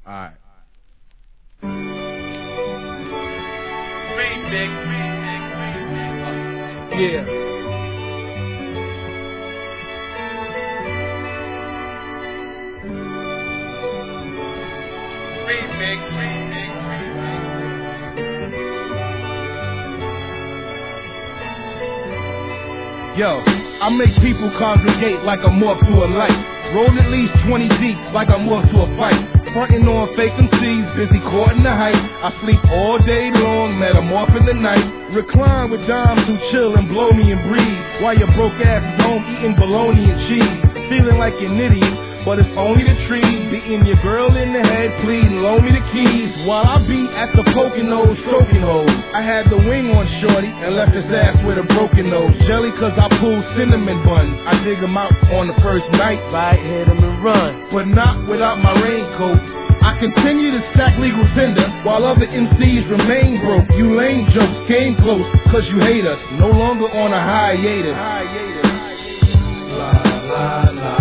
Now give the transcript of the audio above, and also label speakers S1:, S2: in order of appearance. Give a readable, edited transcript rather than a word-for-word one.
S1: Alright.
S2: Yeah. Yo, I make people congregate like I'm off to a light. Roll at least 20 deep like I'm off to a fight. Frontin' on fake MCs, busy courting the hype. I sleep all day long, met 'em off in the night. Recline with dimes who chill and blow me and breathe, while your broke ass is home eating bologna and cheese. Feeling like an idiot, but it's only the trees. Beating your girl in the head, pleading, loan me the keys. While I be at the Poconos, stroking hoes. I had the wing on shorty and left his ass with a broken nose. Jelly cause I pull cinnamon buns. I dig him out on the first night. Right, hit him and run. But not without my raincoat. I continue to stack legal tender while other MCs remain broke. You lame jokes came close cause you hate us. No longer on a hiatus. La la la.